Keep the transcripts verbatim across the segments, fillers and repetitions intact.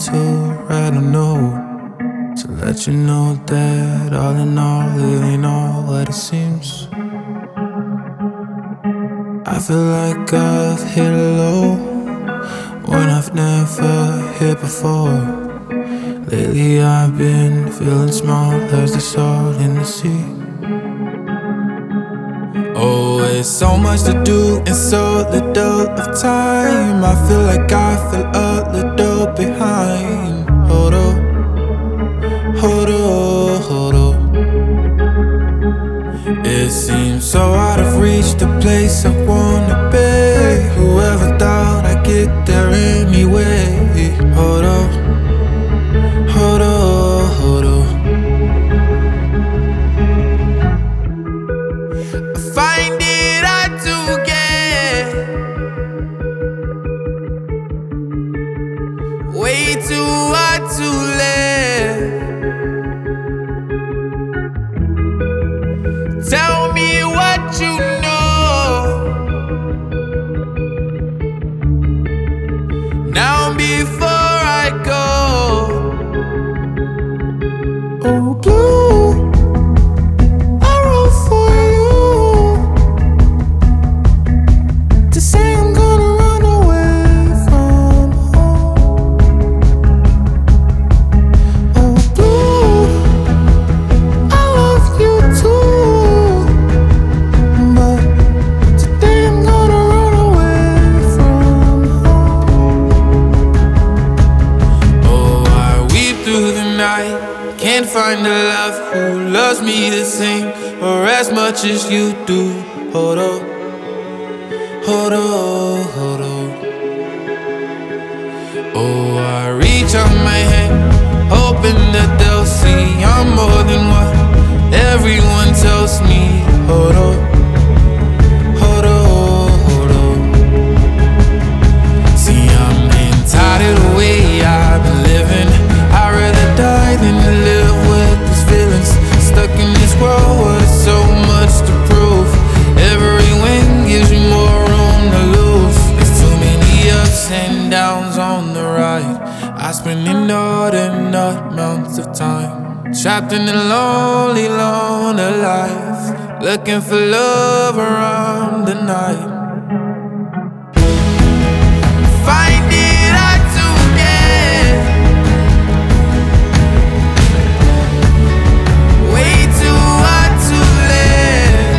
to write a note to let you know that all in all, it ain't all what it seems. I feel like I've hit a low when I've never hit before. Lately I've been feeling small as the salt in the sea. Oh, it's so much to do in so little of time. I feel like I feel a little behind. Hold up, hold up, hold up. It seems so out of reach, the place I wanna be. Whoever thought I'd get there anyway. Hold up, hold up, hold up. I find it hard to get way too hard to live. Tell me what you know now before I go. Oh, blue, I wrote for you to say I'm gonna run away from home. Oh, blue, I love you too, but today I'm gonna run away from home. Oh, I weep through the night, can't find a love who loves me the same or as much as you do. Hold up, hold up, hold up. Oh, I reach out my hand, hoping that they'll see I'm more than what everyone tells me. Hold up, hold up, hold up. See, I'm getting tired of the way I've been living. I'd rather die than to live with these feelings. Stuck in this world where there's so much to prove. Every win gives me more room to lose. There's too many ups and downs on the ride. I spend inordinate amounts of time trapped in a lonely, lonely life, looking for love around the night. Find it hard to get way too hard to live.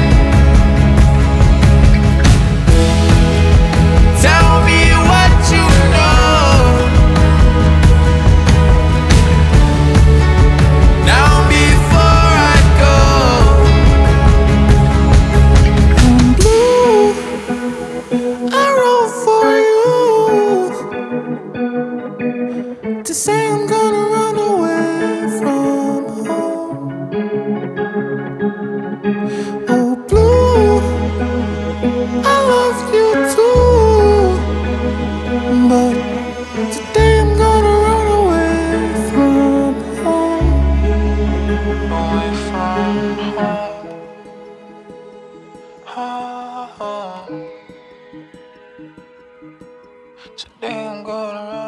Tell me what you know now before I go. I'm blue, I wrote for you to say I'm gonna run away from home. Oh, blue, I love you too, but today I'm gonna run away from home. Away from home, home. Today I'm gonna run